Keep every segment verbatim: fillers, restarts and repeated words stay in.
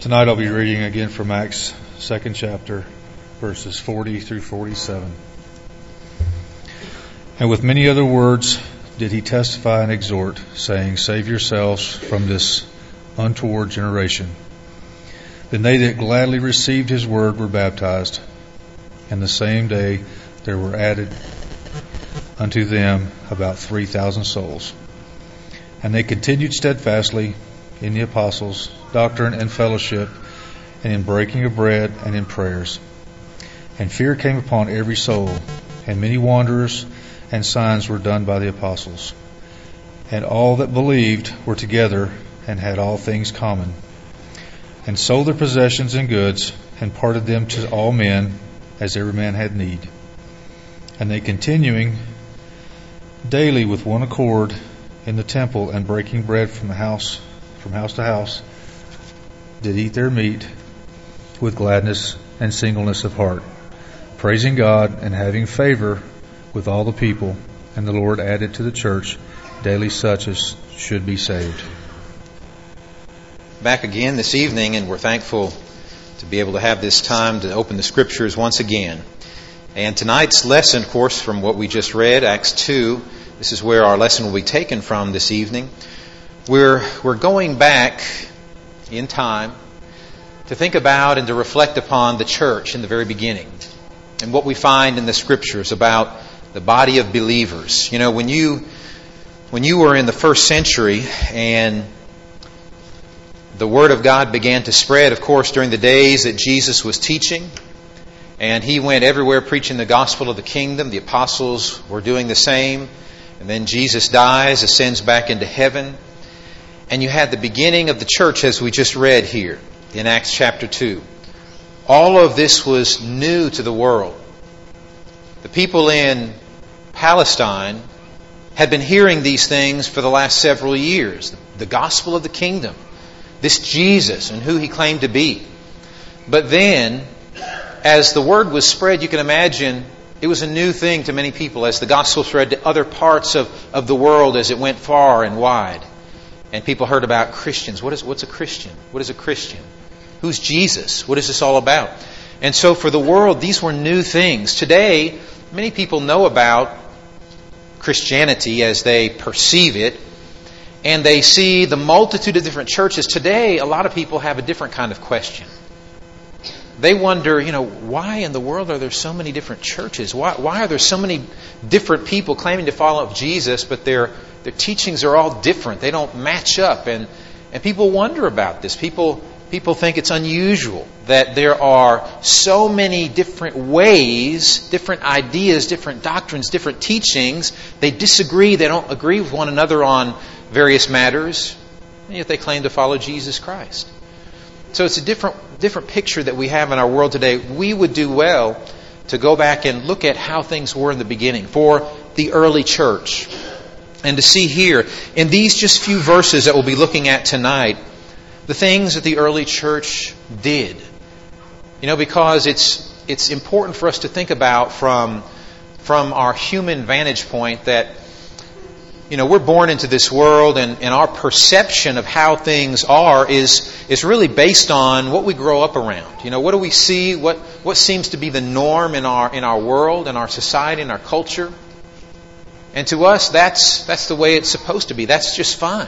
Tonight I'll be reading again from Acts second chapter, verses forty through forty-seven. And with many other words did he testify and exhort, saying, Save yourselves from this untoward generation. Then they that gladly received his word were baptized, and the same day there were added unto them about three thousand souls. And they continued steadfastly in the apostles' doctrine and fellowship, and in breaking of bread and in prayers. And fear came upon every soul, and many wonders and signs were done by the apostles. And all that believed were together and had all things common, and sold their possessions and goods, and parted them to all men, as every man had need. And they continuing daily with one accord in the temple, and breaking bread from the house from house to house, did eat their meat with gladness and singleness of heart, praising God and having favor with all the people. And the Lord added to the church daily such as should be saved. Back again this evening, and we're thankful to be able to have this time to open the Scriptures once again. And tonight's lesson, of course, from what we just read, Acts two, this is where our lesson will be taken from this evening. We're we're going back in time to think about and to reflect upon the church in the very beginning and what we find in the Scriptures about the body of believers. You know, when you when you were in the first century and the Word of God began to spread, of course, during the days that Jesus was teaching, and He went everywhere preaching the gospel of the kingdom. The apostles were doing the same. And then Jesus dies, ascends back into heaven. And you had the beginning of the church as we just read here in Acts chapter two. All of this was new to the world. The people in Palestine had been hearing these things for the last several years. The gospel of the kingdom. This Jesus and who He claimed to be. But then, as the word was spread, you can imagine it was a new thing to many people as the gospel spread to other parts of, of the world as it went far and wide. And people heard about Christians. What is what's a Christian? What is a Christian? Who's Jesus? What is this all about? And so for the world, these were new things. Today, many people know about Christianity as they perceive it, and they see the multitude of different churches. Today, a lot of people have a different kind of question. They wonder, you know, why in the world are there so many different churches? Why, why are there so many different people claiming to follow Jesus, but their their teachings are all different? They don't match up, and and people wonder about this. People people think it's unusual that there are so many different ways, different ideas, different doctrines, different teachings. They disagree. They don't agree with one another on various matters, and yet they claim to follow Jesus Christ. So it's a different different picture that we have in our world today. We would do well to go back and look at how things were in the beginning for the early church. And to see here, in these just few verses that we'll be looking at tonight, the things that the early church did. You know, because it's it's important for us to think about from, from our human vantage point that, you know, we're born into this world, and, and our perception of how things are is is really based on what we grow up around. You know, what do we see? What what seems to be the norm in our in our world, in our society, in our culture? And to us, that's that's the way it's supposed to be. That's just fine.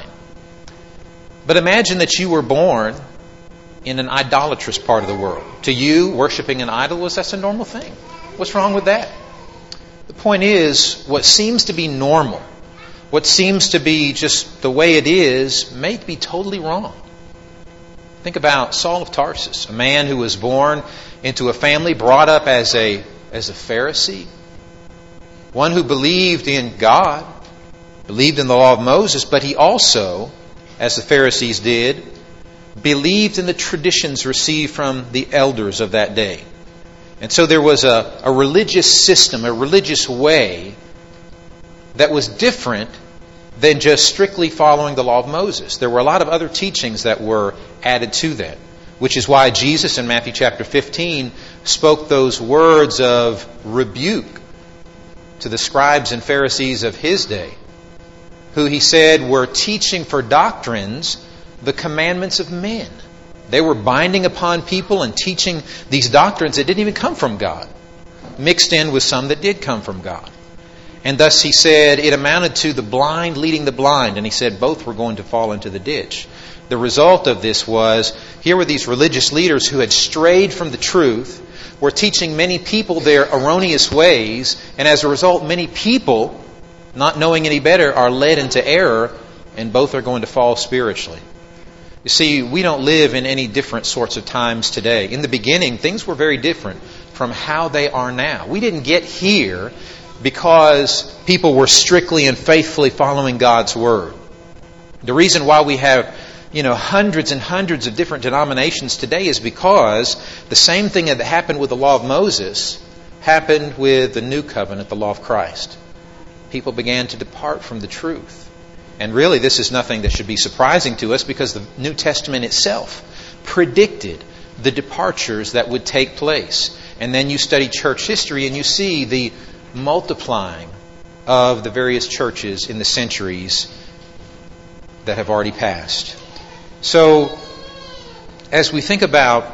But imagine that you were born in an idolatrous part of the world. To you, worshiping an idol was that's a normal thing. What's wrong with that? The point is, what seems to be normal, what seems to be just the way it is, may be totally wrong. Think about Saul of Tarsus, a man who was born into a family, brought up as a as a Pharisee, one who believed in God, believed in the law of Moses, but he also, as the Pharisees did, believed in the traditions received from the elders of that day. And so there was a, a religious system, a religious way that was different than just strictly following the law of Moses. There were a lot of other teachings that were added to that, which is why Jesus in Matthew chapter fifteen spoke those words of rebuke to the scribes and Pharisees of His day, who He said were teaching for doctrines the commandments of men They were binding upon people and teaching these doctrines that didn't even come from God, mixed in with some that did come from God. And thus he said it amounted to the blind leading the blind. And he said both were going to fall into the ditch. The result of this was, here were these religious leaders who had strayed from the truth, were teaching many people their erroneous ways, and as a result, many people, not knowing any better, are led into error, and both are going to fall spiritually. You see, we don't live in any different sorts of times today. In the beginning, things were very different from how they are now. We didn't get here because people were strictly and faithfully following God's Word. The reason why we have, you know, hundreds and hundreds of different denominations today is because the same thing that happened with the law of Moses happened with the new covenant, the law of Christ. People began to depart from the truth. And really, this is nothing that should be surprising to us because the New Testament itself predicted the departures that would take place. And then you study church history and you see the multiplying of the various churches in the centuries that have already passed. So, as we think about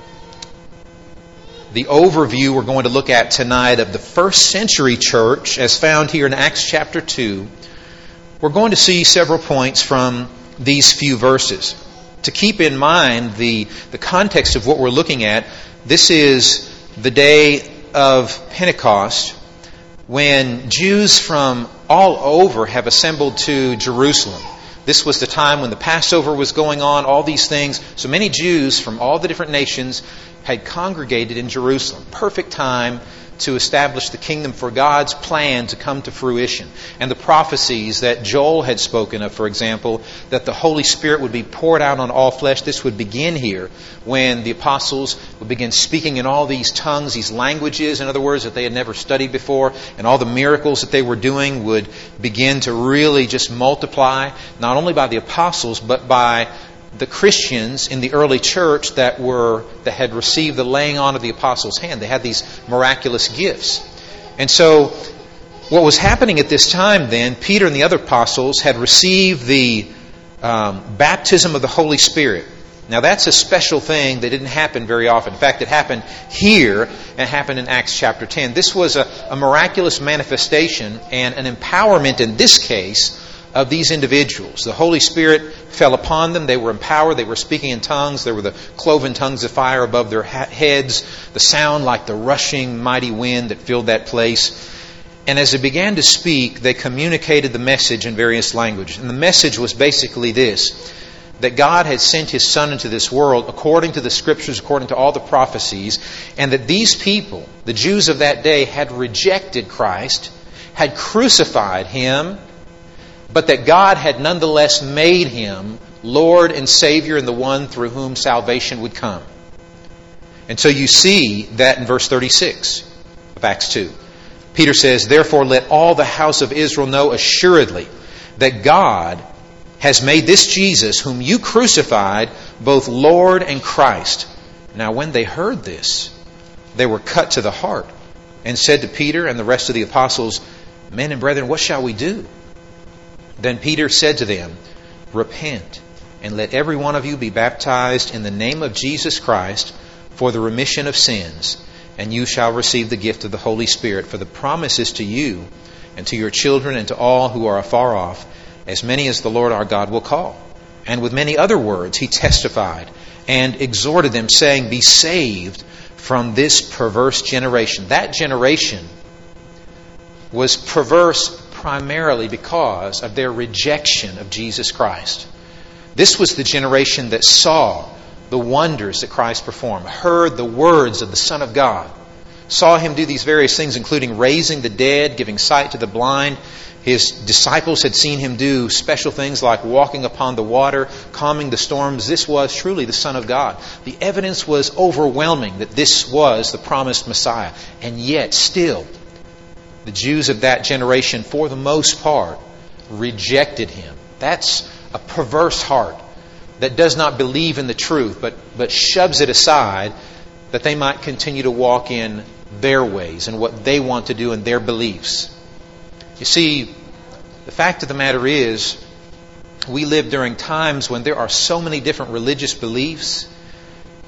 the overview we're going to look at tonight of the first century church as found here in Acts chapter two, we're going to see several points from these few verses. To keep in mind the, the context of what we're looking at, this is the day of Pentecost, when Jews from all over have assembled to Jerusalem. This was the time when the Passover was going on, all these things. So many Jews from all the different nations had congregated in Jerusalem. Perfect time to establish the kingdom for God's plan to come to fruition. And the prophecies that Joel had spoken of, for example, that the Holy Spirit would be poured out on all flesh, this would begin here when the apostles would begin speaking in all these tongues, these languages, in other words, that they had never studied before, and all the miracles that they were doing would begin to really just multiply, not only by the apostles, but by the Christians in the early church that were that had received the laying on of the apostles' hand. They had these miraculous gifts. And so what was happening at this time then, Peter and the other apostles had received the um, baptism of the Holy Spirit. Now that's a special thing that didn't happen very often. In fact, it happened here and happened in Acts chapter ten. This was a, a miraculous manifestation and an empowerment in this case of these individuals. The Holy Spirit fell upon them. They were empowered. They were speaking in tongues. There were the cloven tongues of fire above their ha- heads. The sound like the rushing mighty wind that filled that place. And as they began to speak, they communicated the message in various languages. And the message was basically this: that God had sent His Son into this world according to the Scriptures, according to all the prophecies, and that these people, the Jews of that day, had rejected Christ, had crucified Him, but that God had nonetheless made Him Lord and Savior and the one through whom salvation would come. And so you see that in verse thirty-six of Acts two. Peter says, "Therefore let all the house of Israel know assuredly that God has made this Jesus, whom you crucified, both Lord and Christ." Now when they heard this, they were cut to the heart and said to Peter and the rest of the apostles, "Men and brethren, what shall we do?" Then Peter said to them, "Repent, and let every one of you be baptized in the name of Jesus Christ for the remission of sins, and you shall receive the gift of the Holy Spirit. For the promise is to you, and to your children, and to all who are afar off, as many as the Lord our God will call." And with many other words he testified and exhorted them, saying, "Be saved from this perverse generation." That generation was perverse primarily because of their rejection of Jesus Christ. This was the generation that saw the wonders that Christ performed, heard the words of the Son of God, saw Him do these various things, including raising the dead, giving sight to the blind. His disciples had seen Him do special things like walking upon the water, calming the storms. This was truly the Son of God. The evidence was overwhelming that this was the promised Messiah. And yet still, the Jews of that generation, for the most part, rejected Him. That's a perverse heart that does not believe in the truth, but, but shoves it aside that they might continue to walk in their ways and what they want to do in their beliefs. You see, the fact of the matter is, we live during times when there are so many different religious beliefs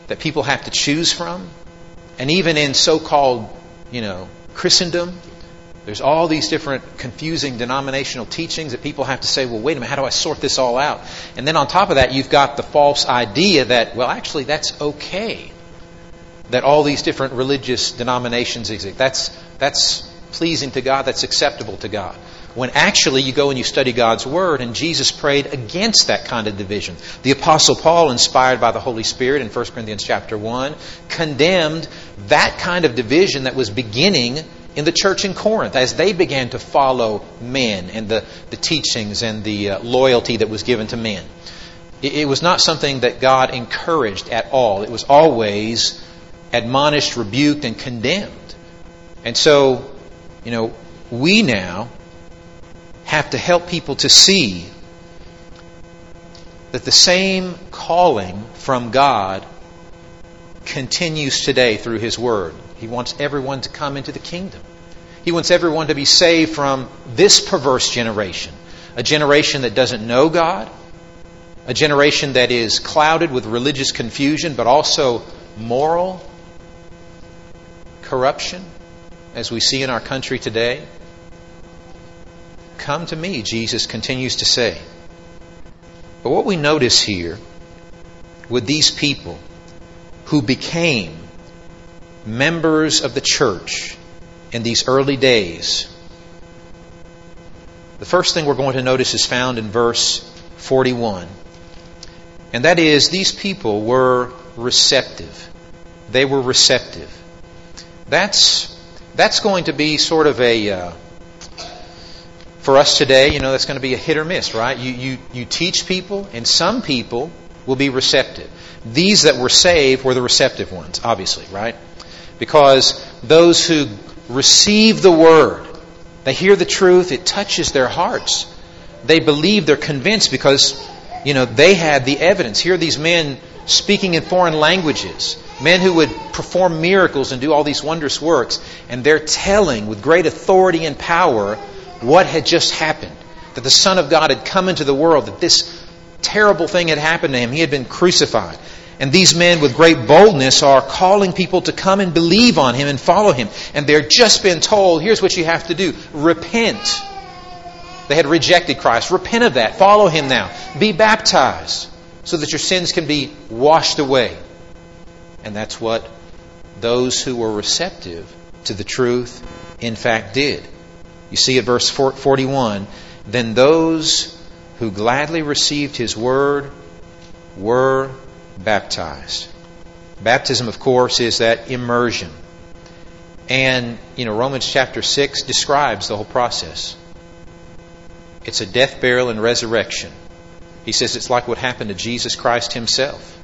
that people have to choose from. And even in so-called, you know, Christendom, there's all these different confusing denominational teachings that people have to say, well, wait a minute, how do I sort this all out? And then on top of that, you've got the false idea that, well, actually, that's okay, that all these different religious denominations exist. That's, that's pleasing to God, that's acceptable to God. When actually you go and you study God's Word, and Jesus prayed against that kind of division. The Apostle Paul, inspired by the Holy Spirit in First Corinthians chapter one, condemned that kind of division that was beginning in the church in Corinth as they began to follow men and the, the teachings and the uh, loyalty that was given to men. It, it was not something that God encouraged at all. It was always admonished, rebuked, and condemned. And so, you know, we now have to help people to see that the same calling from God continues today through His Word. He wants everyone to come into the kingdom. He wants everyone to be saved from this perverse generation. A generation that doesn't know God. A generation that is clouded with religious confusion, but also moral corruption, as we see in our country today. Come to me, Jesus continues to say. But what we notice here with these people who became members of the church in these early days, the first thing we're going to notice is found in verse forty-one. And that is, these people were receptive. They were receptive. That's, that's going to be sort of a... Uh, for us today, you know, that's going to be a hit or miss, right? You, you, you teach people, and some people will be receptive. These that were saved were the receptive ones, obviously, right? Because those who receive the Word, they hear the truth, it touches their hearts. They believe, they're convinced because, you know, they had the evidence. Here are these men speaking in foreign languages, men who would perform miracles and do all these wondrous works, and they're telling with great authority and power what had just happened. That the Son of God had come into the world, that this terrible thing had happened to Him. He had been crucified. And these men with great boldness are calling people to come and believe on Him and follow Him. And they're just been told, here's what you have to do. Repent. They had rejected Christ. Repent of that. Follow Him now. Be baptized so that your sins can be washed away. And that's what those who were receptive to the truth in fact did. You see at verse forty-one, then those who gladly received His word were baptized. Baptism, of course, is that immersion. And, you know, Romans chapter six describes the whole process. It's a death, burial, and resurrection. He says it's like what happened to Jesus Christ Himself.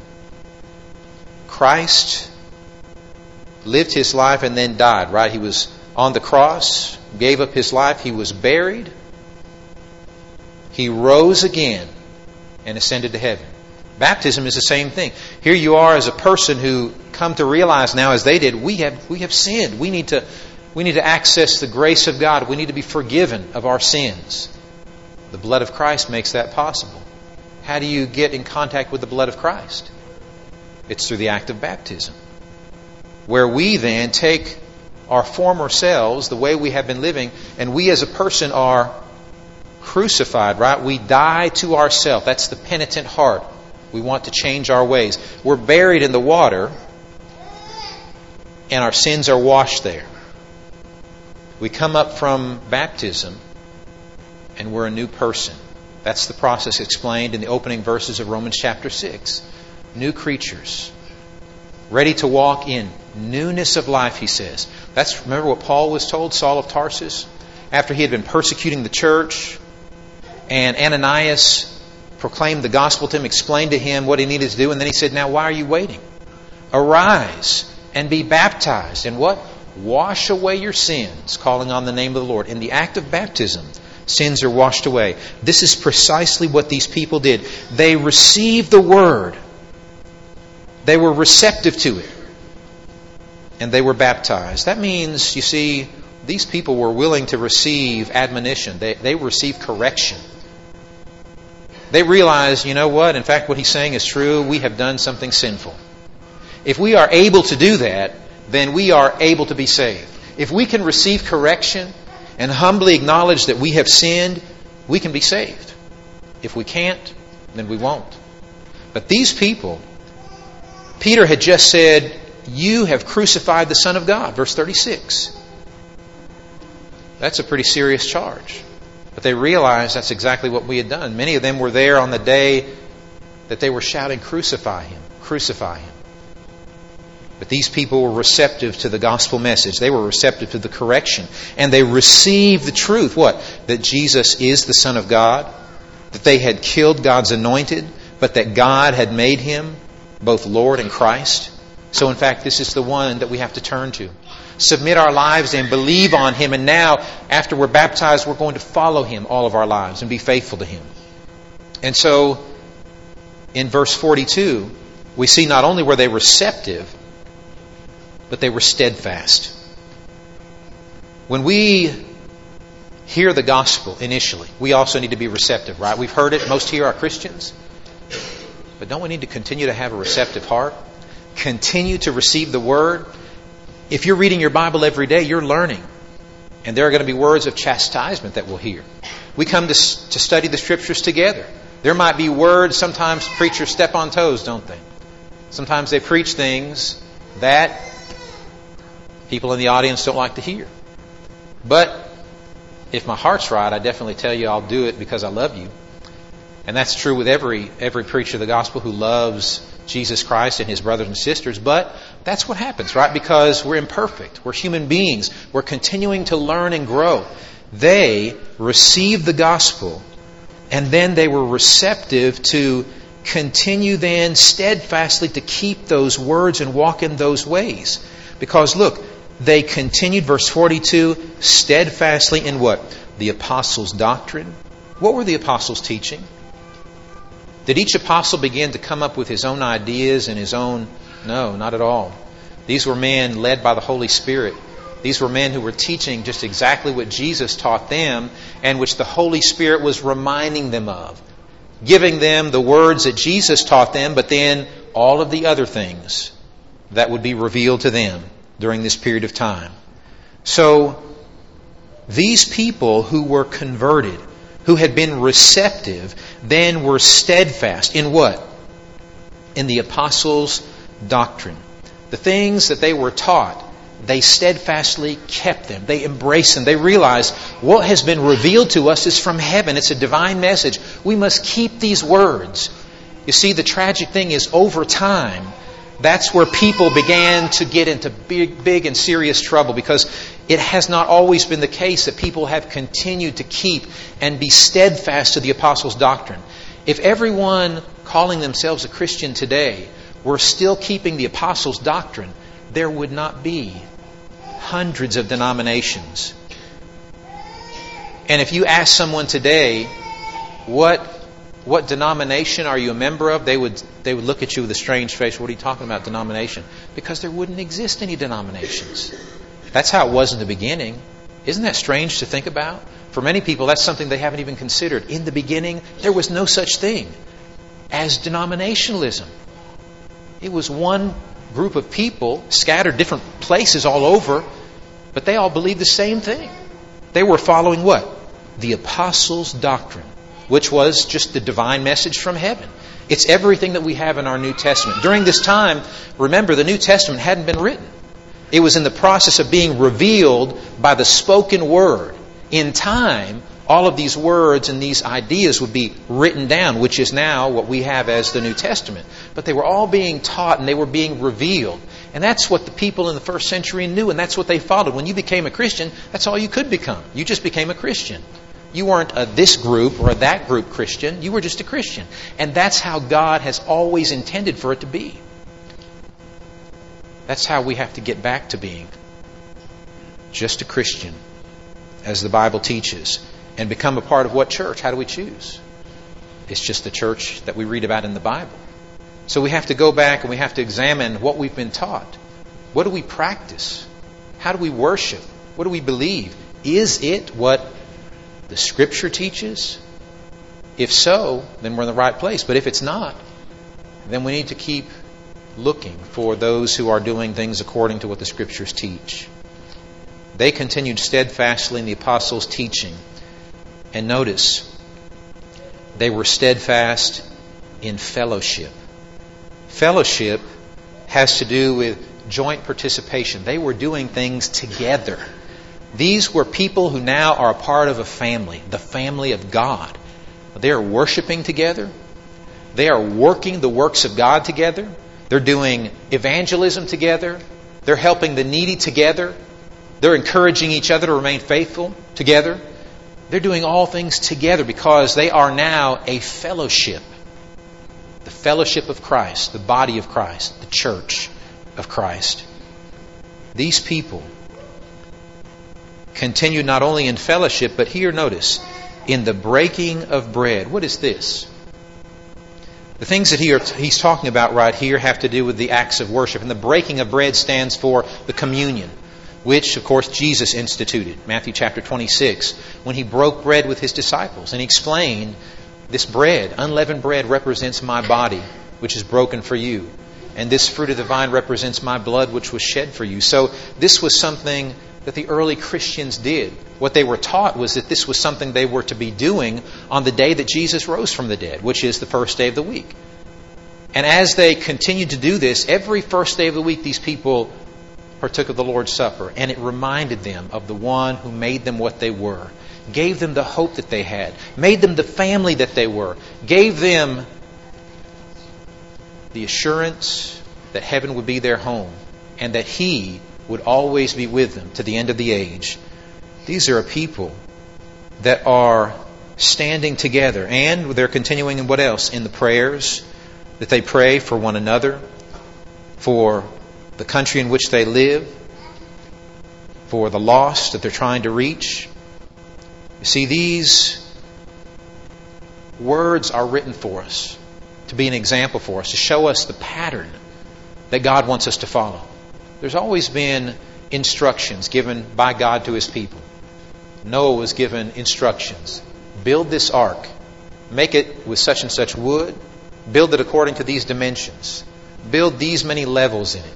Christ lived His life and then died, right? He was on the cross, gave up His life, He was buried, He rose again and ascended to heaven. Baptism is the same thing. Here you are as a person who come to realize now, as they did, we have we have sinned. We need to we need to access the grace of God. We need to be forgiven of our sins. The blood of Christ makes that possible. How do you get in contact with the blood of Christ? It's through the act of baptism, where we then take our former selves, the way we have been living, and we as a person are crucified, right? We die to ourselves. That's the penitent heart. We want to change our ways. We're buried in the water, and our sins are washed there. We come up from baptism, and we're a new person. That's the process explained in the opening verses of Romans chapter six. New creatures, ready to walk in newness of life, he says. That's, remember what Paul was told, Saul of Tarsus, after he had been persecuting the church, and Ananias proclaimed the gospel to him, explained to him what he needed to do, and then he said, now why are you waiting? Arise and be baptized. And what? Wash away your sins, calling on the name of the Lord. In the act of baptism, sins are washed away. This is precisely what these people did. They received the word. They were receptive to it. And they were baptized. That means, you see, these people were willing to receive admonition. They, they received correction. They realized, you know what? In fact, what he's saying is true. We have done something sinful. If we are able to do that, then we are able to be saved. If we can receive correction and humbly acknowledge that we have sinned, we can be saved. If we can't, then we won't. But these people, Peter had just said, you have crucified the Son of God, verse thirty-six. That's a pretty serious charge. But they realized that's exactly what we had done. Many of them were there on the day that they were shouting, crucify Him, crucify Him. But these people were receptive to the gospel message. They were receptive to the correction. And they received the truth. What? That Jesus is the Son of God. That they had killed God's anointed. But that God had made Him both Lord and Christ. So in fact, this is the one that we have to turn to. Submit our lives and believe on Him. And now, after we're baptized, we're going to follow Him all of our lives and be faithful to Him. And so, in verse forty-two, we see not only were they receptive, but they were steadfast. When we hear the gospel initially, we also need to be receptive, right? We've heard it. Most here are Christians. But don't we need to continue to have a receptive heart? Continue to receive the Word. If you're reading your Bible every day, you're learning. And there are going to be words of chastisement that we'll hear. We come to, to study the Scriptures together. There might be words, sometimes preachers step on toes, don't they? Sometimes they preach things that people in the audience don't like to hear. But if my heart's right, I definitely tell you I'll do it because I love you. And that's true with every every preacher of the gospel who loves Jesus Christ and his brothers and sisters. But that's what happens, right? Because we're imperfect. We're human beings. We're continuing to learn and grow. They received the gospel, and then they were receptive to continue then steadfastly to keep those words and walk in those ways. Because look, they continued, verse forty-two, steadfastly in what? The apostles' doctrine. What were the apostles teaching? Did each apostle begin to come up with his own ideas and his own... No, not at all. These were men led by the Holy Spirit. These were men who were teaching just exactly what Jesus taught them and which the Holy Spirit was reminding them of. Giving them the words that Jesus taught them, but then all of the other things that would be revealed to them during this period of time. So, these people who were converted, who had been receptive, then were steadfast in what? In the apostles' doctrine. The things that they were taught, they steadfastly kept them. They embraced them. They realized what has been revealed to us is from heaven. It's a divine message. We must keep these words. You see, the tragic thing is over time, that's where people began to get into big, big and serious trouble, because it has not always been the case that people have continued to keep and be steadfast to the apostles' doctrine. If everyone calling themselves a Christian today were still keeping the apostles' doctrine, there would not be hundreds of denominations. And if you ask someone today, what What denomination are you a member of? They would they would look at you with a strange face. What are you talking about, denomination? Because there wouldn't exist any denominations. That's how it was in the beginning. Isn't that strange to think about? For many people, that's something they haven't even considered. In the beginning, there was no such thing as denominationalism. It was one group of people scattered different places all over, but they all believed the same thing. They were following what? The apostles' doctrine, which was just the divine message from heaven. It's everything that we have in our New Testament. During this time, remember, the New Testament hadn't been written. It was in the process of being revealed by the spoken word. In time, all of these words and these ideas would be written down, which is now what we have as the New Testament. But they were all being taught and they were being revealed. And that's what the people in the first century knew, and that's what they followed. When you became a Christian, that's all you could become. You just became a Christian. You weren't a this group or a that group Christian. You were just a Christian. And that's how God has always intended for it to be. That's how we have to get back to being. Just a Christian, as the Bible teaches. And become a part of what church? How do we choose? It's just the church that we read about in the Bible. So we have to go back and we have to examine what we've been taught. What do we practice? How do we worship? What do we believe? Is it what the Scripture teaches? If so, then we're in the right place. But if it's not, then we need to keep looking for those who are doing things according to what the Scriptures teach. They continued steadfastly in the apostles' teaching. And notice, they were steadfast in fellowship. Fellowship has to do with joint participation. They were doing things together. These were people who now are a part of a family, the family of God. They are worshiping together. They are working the works of God together. They're doing evangelism together. They're helping the needy together. They're encouraging each other to remain faithful together. They're doing all things together because they are now a fellowship. The fellowship of Christ, the body of Christ, the church of Christ. These people continue not only in fellowship, but here, notice, in the breaking of bread. What is this? The things that he are, he's talking about right here have to do with the acts of worship. And the breaking of bread stands for the communion, which, of course, Jesus instituted. Matthew chapter twenty-six, when he broke bread with his disciples. And he explained, this bread, unleavened bread, represents my body, which is broken for you. And this fruit of the vine represents my blood, which was shed for you. So this was something that the early Christians did. What they were taught was that this was something they were to be doing on the day that Jesus rose from the dead, which is the first day of the week. And as they continued to do this, every first day of the week, these people partook of the Lord's Supper. And it reminded them of the one who made them what they were, gave them the hope that they had, made them the family that they were, gave them the assurance that heaven would be their home and that He would always be with them to the end of the age. These are a people that are standing together, and they're continuing in what else? In the prayers that they pray for one another, for the country in which they live, for the lost that they're trying to reach. You see, these words are written for us to be an example for us, to show us the pattern that God wants us to follow. There's always been instructions given by God to His people. Noah was given instructions. Build this ark. Make it with such and such wood. Build it according to these dimensions. Build these many levels in it.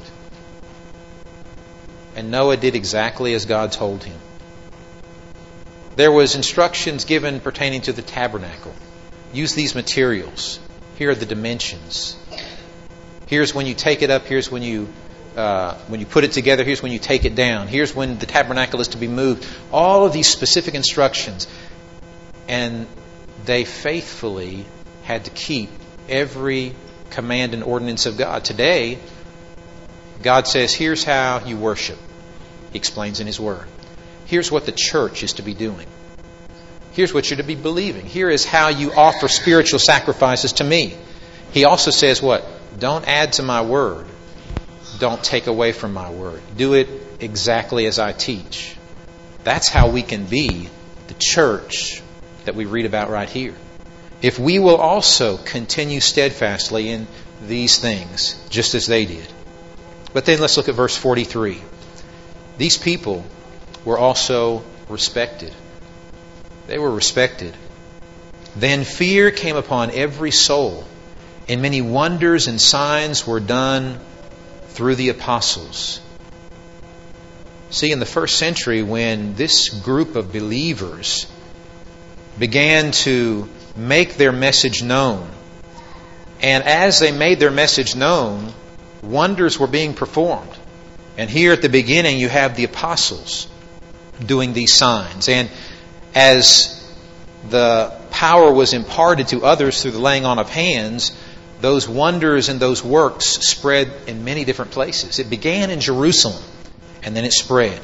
And Noah did exactly as God told him. There was instructions given pertaining to the tabernacle. Use these materials. Here are the dimensions. Here's when you take it up. Here's when you uh, when you put it together. Here's when you take it down. Here's when the tabernacle is to be moved. All of these specific instructions. And they faithfully had to keep every command and ordinance of God. Today, God says, here's how you worship. He explains in His Word. Here's what the church is to be doing. Here's what you're to be believing. Here is how you offer spiritual sacrifices to me. He also says what? Don't add to my word. Don't take away from my word. Do it exactly as I teach. That's how we can be the church that we read about right here. If we will also continue steadfastly in these things, just as they did. But then let's look at verse forty-three. These people were also respected. They were respected. Then fear came upon every soul, and many wonders and signs were done through the apostles. See, in the first century, when this group of believers began to make their message known, and as they made their message known, wonders were being performed. And here at the beginning, you have the apostles doing these signs. And as the power was imparted to others through the laying on of hands, those wonders and those works spread in many different places. It began in Jerusalem, and then it spread.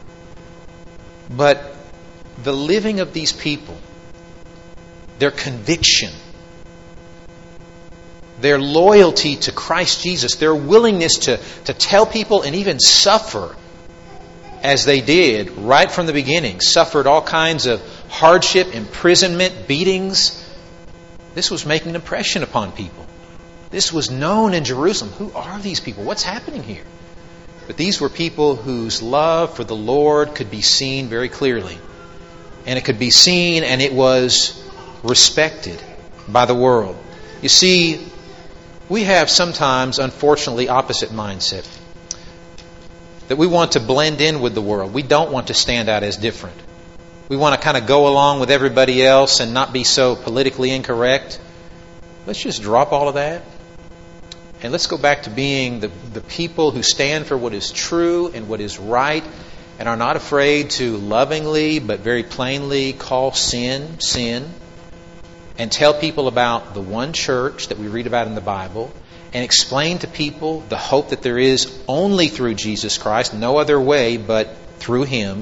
But the living of these people, their conviction, their loyalty to Christ Jesus, their willingness to, to tell people and even suffer as they did right from the beginning, suffered all kinds of hardship, imprisonment, beatings. This was making an impression upon people. This was known in Jerusalem. Who are these people? What's happening here? But these were people whose love for the Lord could be seen very clearly. And it could be seen, and it was respected by the world. You see, we have sometimes, unfortunately, opposite mindset. That we want to blend in with the world. We don't want to stand out as different. We want to kind of go along with everybody else and not be so politically incorrect. Let's just drop all of that. And let's go back to being the, the people who stand for what is true and what is right and are not afraid to lovingly but very plainly call sin, sin. And tell people about the one church that we read about in the Bible. And explain to people the hope that there is only through Jesus Christ, no other way but through Him.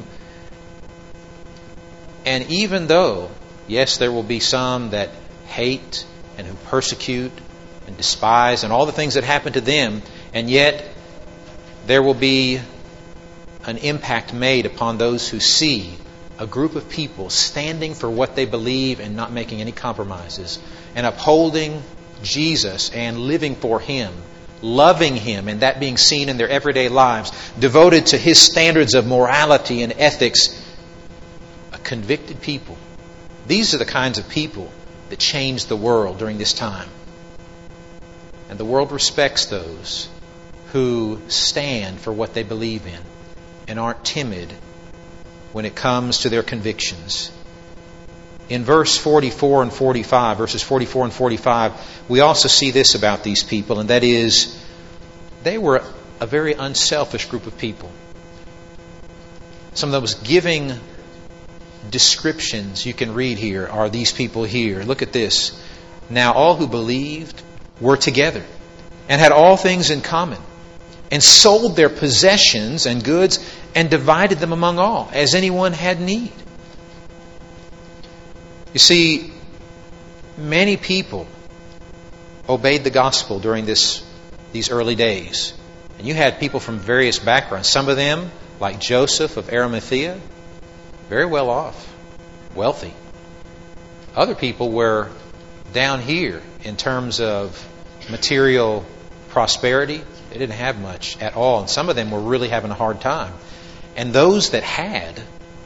And even though, yes, there will be some that hate and who persecute and despise and all the things that happen to them, and yet there will be an impact made upon those who see a group of people standing for what they believe and not making any compromises, and upholding Jesus and living for Him, loving Him, and that being seen in their everyday lives, devoted to His standards of morality and ethics. A convicted people. These are the kinds of people that change the world during this time. And the world respects those who stand for what they believe in and aren't timid when it comes to their convictions. In verse forty-four and forty-five, verses forty-four and forty-five, we also see this about these people, and that is, they were a very unselfish group of people. Some of those giving descriptions you can read here are these people here. Look at this. Now all who believed were together and had all things in common, and sold their possessions and goods and divided them among all, as anyone had need. You see, many people obeyed the gospel during this these early days. And you had people from various backgrounds. Some of them, like Joseph of Arimathea, very well off, wealthy. Other people were down here in terms of material prosperity. They didn't have much at all. And some of them were really having a hard time. And those that had,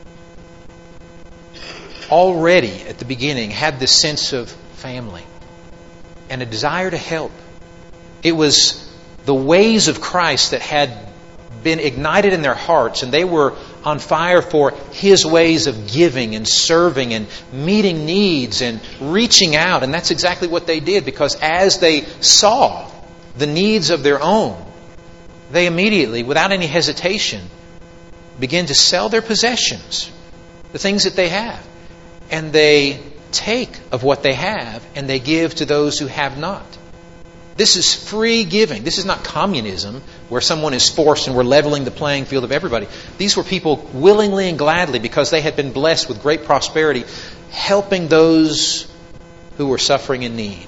already at the beginning, had this sense of family and a desire to help. It was the ways of Christ that had been ignited in their hearts, and they were on fire for His ways of giving and serving and meeting needs and reaching out. And that's exactly what they did, because as they saw the needs of their own, they immediately, without any hesitation, began to sell their possessions, the things that they have. And they take of what they have and they give to those who have not. This is free giving. This is not communism where someone is forced and we're leveling the playing field of everybody. These were people willingly and gladly, because they had been blessed with great prosperity, helping those who were suffering in need.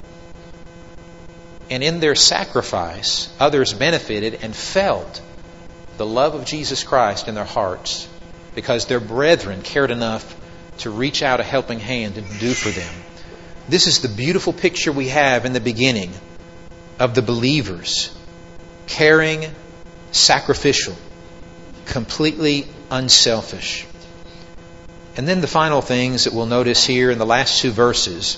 And in their sacrifice, others benefited and felt the love of Jesus Christ in their hearts, because their brethren cared enough to reach out a helping hand and do for them. This is the beautiful picture we have in the beginning of the believers, caring, sacrificial, completely unselfish. And then the final things that we'll notice here in the last two verses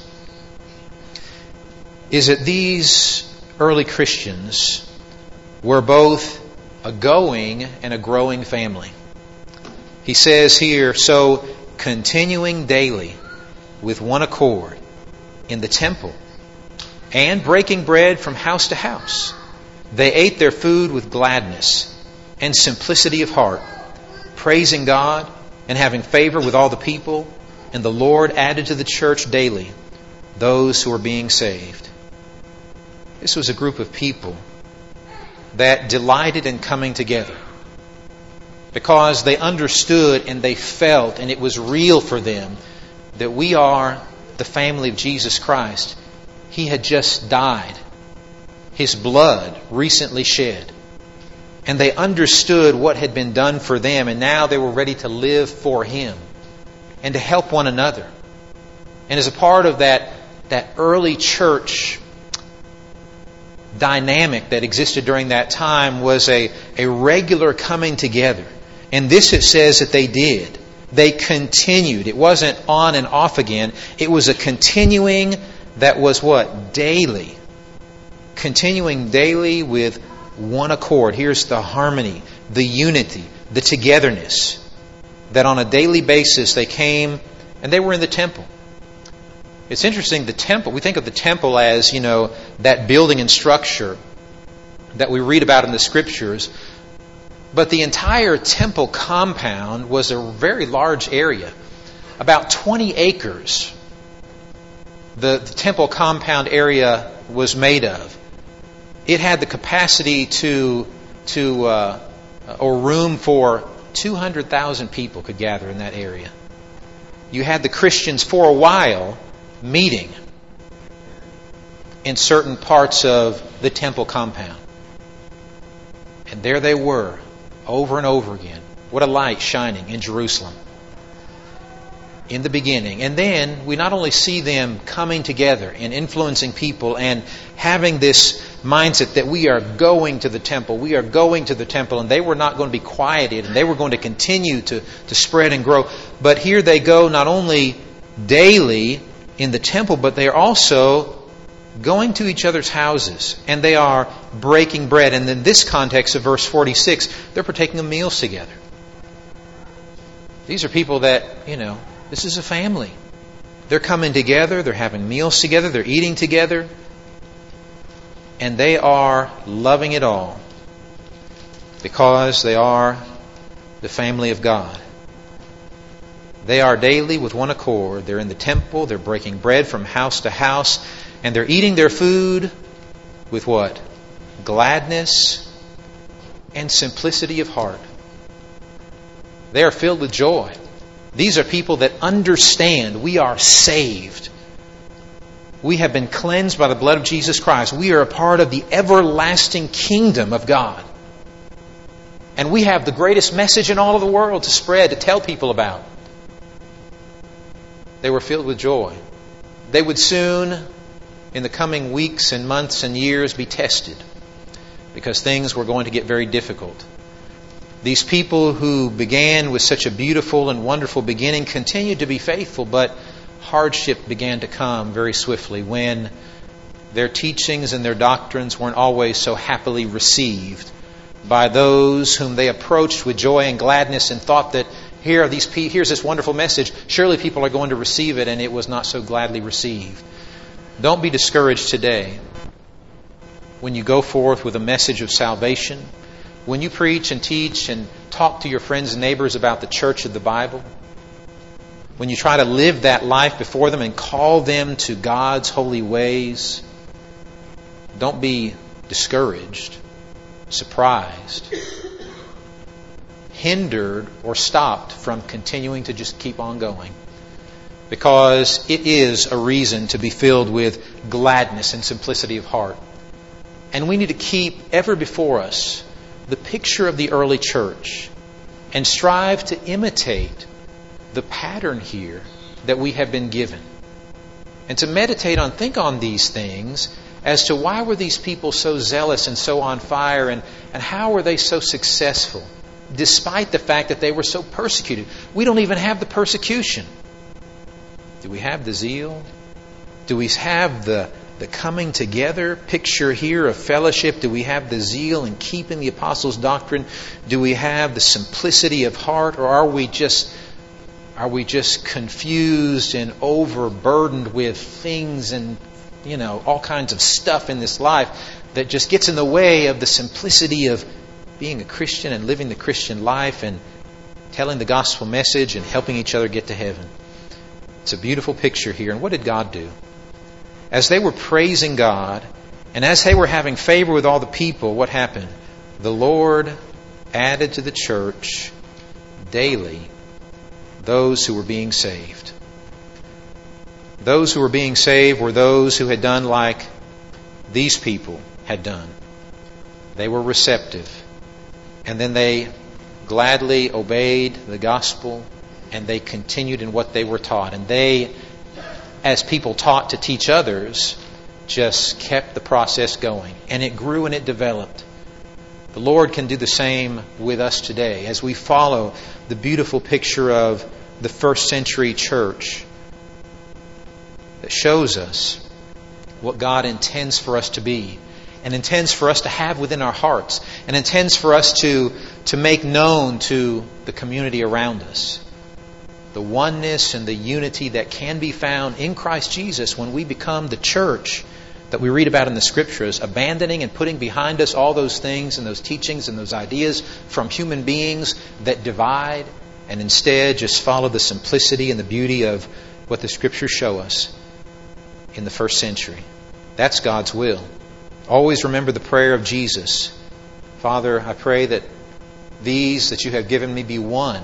is that these early Christians were both a going and a growing family. He says here, so continuing daily with one accord in the temple and breaking bread from house to house, they ate their food with gladness and simplicity of heart, praising God and having favor with all the people. And the Lord added to the church daily those who were being saved. This was a group of people that delighted in coming together, because they understood and they felt, and it was real for them, that we are the family of Jesus Christ. He had just died. His blood recently shed. And they understood what had been done for them, and now they were ready to live for Him and to help one another. And as a part of that, that early church dynamic that existed during that time was a, a regular coming together. And this it says that they did. They continued. It wasn't on and off again. It was a continuing that was what? Daily. continuing daily with one accord. Here's the harmony, the unity, the togetherness, that on a daily basis they came and they were in the temple. It's interesting, the temple, we think of the temple as, you know, that building and structure that we read about in the Scriptures, but the entire temple compound was a very large area, about twenty acres. The, the temple compound area was made of. It had the capacity to, to uh, or room for two hundred thousand people could gather in that area. You had the Christians for a while meeting in certain parts of the temple compound. And there they were, over and over again. What a light shining in Jerusalem in the beginning. And then we not only see them coming together and influencing people and having this mindset that we are going to the temple, we are going to the temple, and they were not going to be quieted, and they were going to continue to, to spread and grow. But here they go not only daily in the temple, but they are also going to each other's houses, and they are breaking bread. And in this context of verse forty-six, they're partaking of meals together. These are people that, you know, this is a family. They're coming together, they're having meals together, they're eating together, and they are loving it all because they are the family of God. They are daily with one accord. They're in the temple, they're breaking bread from house to house, and they're eating their food with what? Gladness and simplicity of heart. They are filled with joy. These are people that understand we are saved. We have been cleansed by the blood of Jesus Christ. We are a part of the everlasting kingdom of God. And we have the greatest message in all of the world to spread, to tell people about. They were filled with joy. They would soon, in the coming weeks and months and years, be tested because things were going to get very difficult. These people who began with such a beautiful and wonderful beginning continued to be faithful, but hardship began to come very swiftly when their teachings and their doctrines weren't always so happily received by those whom they approached with joy and gladness and thought that here are these, here's this wonderful message. Surely people are going to receive it, and it was not so gladly received. Don't be discouraged today when you go forth with a message of salvation. When you preach and teach and talk to your friends and neighbors about the church of the Bible, when you try to live that life before them and call them to God's holy ways, don't be discouraged, surprised, hindered, or stopped from continuing to just keep on going. Because it is a reason to be filled with gladness and simplicity of heart. And we need to keep ever before us the picture of the early church and strive to imitate the pattern here that we have been given. And to meditate on, think on these things as to why were these people so zealous and so on fire, and, and how were they so successful despite the fact that they were so persecuted. We don't even have the persecution. Do we have the zeal? Do we have the The coming together picture here of fellowship? Do we have the zeal in keeping the apostles' doctrine? Do we have the simplicity of heart? Or are we just are we just confused and overburdened with things and, you know, all kinds of stuff in this life that just gets in the way of the simplicity of being a Christian and living the Christian life and telling the gospel message and helping each other get to heaven? It's a beautiful picture here. And what did God do? As they were praising God, and as they were having favor with all the people, what happened? The Lord added to the church daily those who were being saved. Those who were being saved were those who had done like these people had done. They were receptive. And then they gladly obeyed the gospel, and they continued in what they were taught. And they, as people taught to teach others, just kept the process going. And it grew and it developed. The Lord can do the same with us today as we follow the beautiful picture of the first century church that shows us what God intends for us to be. and intends for us to have within our hearts, and intends for us to, to make known to the community around us. The oneness and the unity that can be found in Christ Jesus when we become the church that we read about in the Scriptures, abandoning and putting behind us all those things and those teachings and those ideas from human beings that divide, and instead just follow the simplicity and the beauty of what the Scriptures show us in the first century. That's God's will. Always remember the prayer of Jesus. Father, I pray that these that you have given me be one,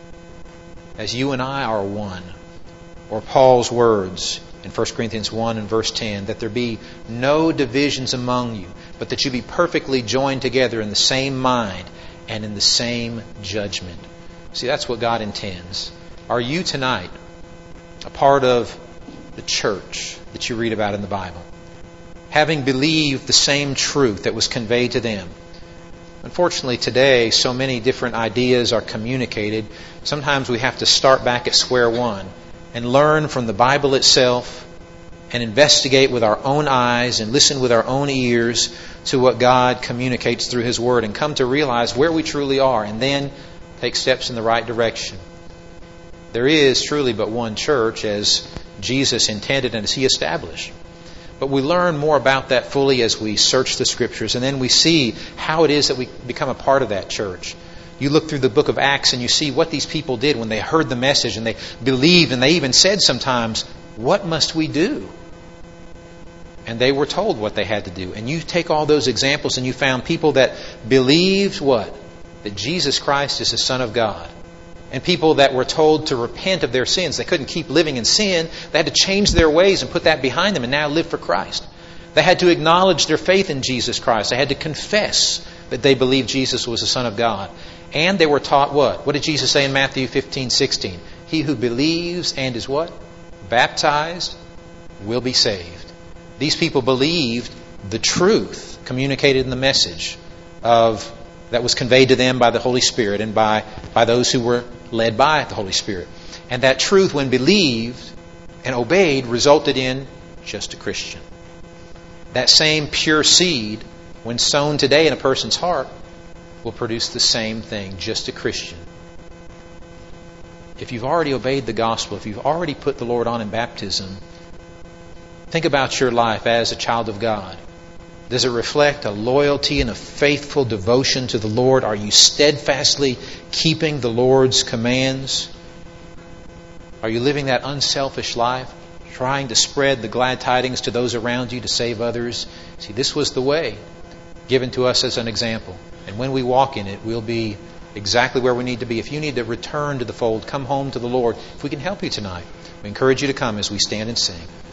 as you and I are one. Or Paul's words in First Corinthians one and verse ten, that there be no divisions among you, but that you be perfectly joined together in the same mind and in the same judgment. See, that's what God intends. Are you tonight a part of the church that you read about in the Bible, having believed the same truth that was conveyed to them? Unfortunately, today, so many different ideas are communicated. Sometimes we have to start back at square one and learn from the Bible itself and investigate with our own eyes and listen with our own ears to what God communicates through His Word and come to realize where we truly are and then take steps in the right direction. There is truly but one church as Jesus intended and as He established. But we learn more about that fully as we search the Scriptures, and then we see how it is that we become a part of that church. You look through the book of Acts and you see what these people did when they heard the message and they believed, and they even said sometimes, "What must we do?" And they were told what they had to do. And you take all those examples and you found people that believed what? That Jesus Christ is the Son of God. And people that were told to repent of their sins. They couldn't keep living in sin. They had to change their ways and put that behind them and now live for Christ. They had to acknowledge their faith in Jesus Christ. They had to confess that they believed Jesus was the Son of God. And they were taught what? What did Jesus say in Matthew fifteen sixteen? He who believes and is what? Baptized will be saved. These people believed the truth communicated in the message of that was conveyed to them by the Holy Spirit and by, by those who were led by the Holy Spirit. And that truth, when believed and obeyed, resulted in just a Christian. That same pure seed, when sown today in a person's heart, will produce the same thing, just a Christian. If you've already obeyed the gospel, if you've already put the Lord on in baptism, think about your life as a child of God. Does it reflect a loyalty and a faithful devotion to the Lord? Are you steadfastly keeping the Lord's commands? Are you living that unselfish life, trying to spread the glad tidings to those around you to save others? See, this was the way given to us as an example. And when we walk in it, we'll be exactly where we need to be. If you need to return to the fold, come home to the Lord. If we can help you tonight, we encourage you to come as we stand and sing.